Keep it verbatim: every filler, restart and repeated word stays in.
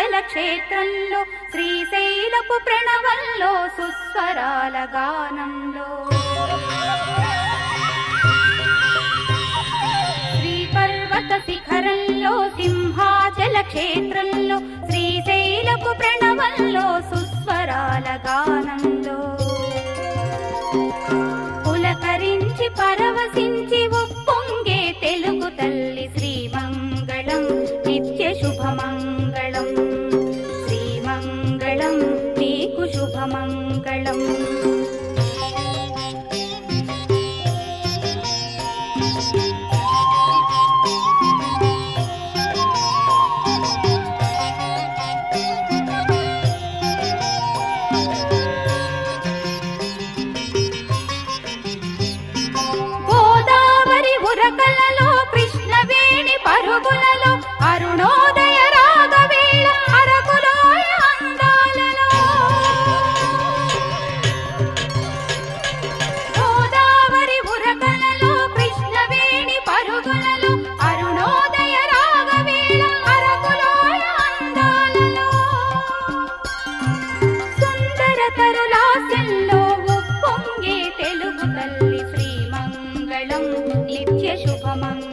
సింహాచల క్షేత్రంలో శ్రీశైలపు ప్రణవంలో సుస్వరాల గానంలో శ్రీ పర్వత శిఖరంలో సింహాచల క్షేత్రంలో శ్రీశైలపు ప్రణవంలో సుస్వరాల గానంలో పులకరించి పరవశించి ఉప్పొంగే తెలుగు తల్లి శ్రీమంగళం నిత్య శుభమంగళం శ్రీమంగళం నీకు శుభమంగళం. గోదావరి ఉరకలలో కృష్ణవేణి పరుగులలో అరుణోదయ రాగవేళ అరకులోయ అందాలలో గోదావరి ఉరకలలో కృష్ణవేణి పరుగులలో అరుణోదయ రాగవేళ అరకులోయ అందాలలో సుందర తరులాస్యంలో ఉప్పొంగే తెలుగు తల్లి శ్రీమంగళం నిత్య శుభమంగళం.